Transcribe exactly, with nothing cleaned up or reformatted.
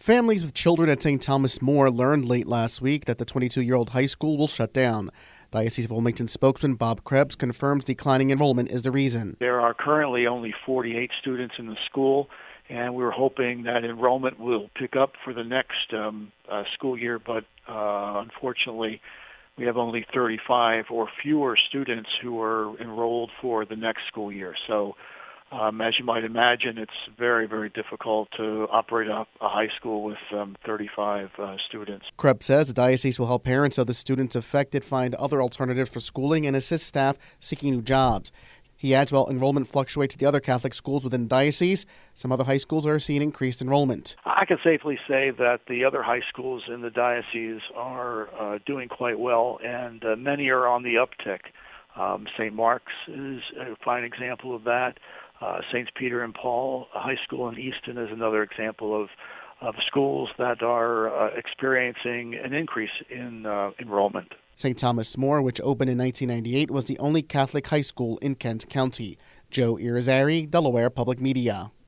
Families with children at Saint Thomas More learned late last week that the twenty-two-year-old high school will shut down. Diocese of Wilmington spokesman Bob Krebs confirms declining enrollment is the reason. There are currently only forty-eight students in the school, and we're hoping that enrollment will pick up for the next um, uh, school year, but uh, unfortunately we have only thirty-five or fewer students who are enrolled for the next school year. So Um, as you might imagine, it's very, very difficult to operate a, a high school with um, thirty-five uh, students. Krebs says the diocese will help parents of the students affected find other alternatives for schooling and assist staff seeking new jobs. He adds while enrollment fluctuates at the other Catholic schools within the diocese, some other high schools are seeing increased enrollment. I can safely say that the other high schools in the diocese are uh, doing quite well, and uh, many are on the uptick. Um, Saint Mark's is a fine example of that. Uh, Saints Peter and Paul High School in Easton is another example of, of schools that are uh, experiencing an increase in uh, enrollment. Saint Thomas More, which opened in nineteen ninety-eight, was the only Catholic high school in Kent County. Joe Irizarry, Delaware Public Media.